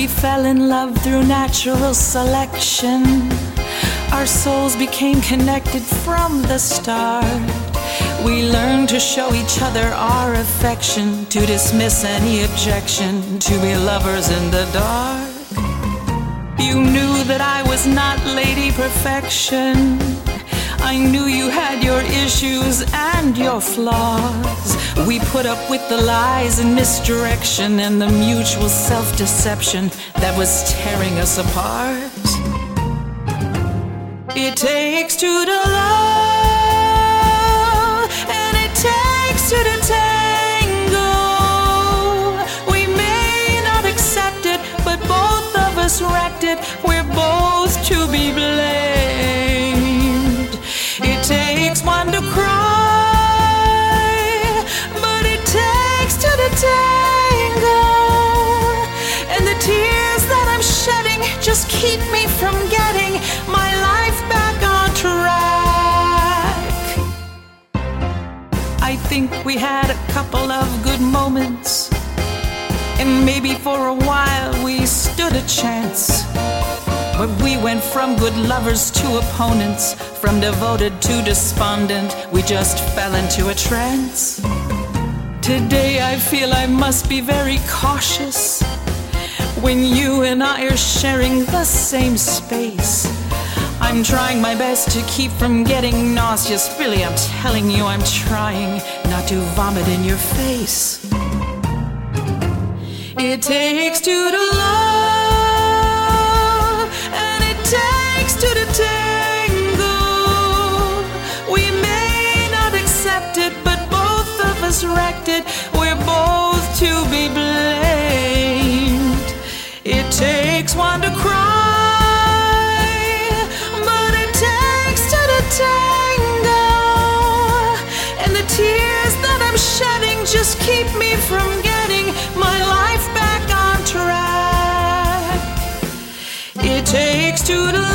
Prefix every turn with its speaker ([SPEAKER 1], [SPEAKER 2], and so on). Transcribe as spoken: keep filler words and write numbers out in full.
[SPEAKER 1] We fell in love through natural selection. Our souls became connected from the start. We learned to show each other our affection, to dismiss any objection, to be lovers in the dark. You knew that I was not Lady Perfection. I knew you had your issues and your flaws. We put up with the lies and misdirection and the mutual self-deception that was tearing us apart. It takes two to love, and it takes two to tango. We may not accept it, but both of us wrecked it. We're both to be blamed. It takes one to cry, but it takes two to tango. And the tears that I'm shedding just keep me from getting my life back on track. I think we had a couple of good moments, and maybe for a while we stood a chance. But we went from good lovers to opponents, from devoted to despondent. We just fell into a trance. Today I feel I must be very cautious when you and I are sharing the same space. I'm trying my best to keep from getting nauseous. Really, I'm telling you, I'm trying not to vomit in your face. It takes two to love, and it takes two to tango. We may not accept it, but both of us wrecked it. We're both to be blamed. It takes one to cry, but it takes two to tango. And the tears that I'm shedding just keep me from getting my life back on track. It takes two to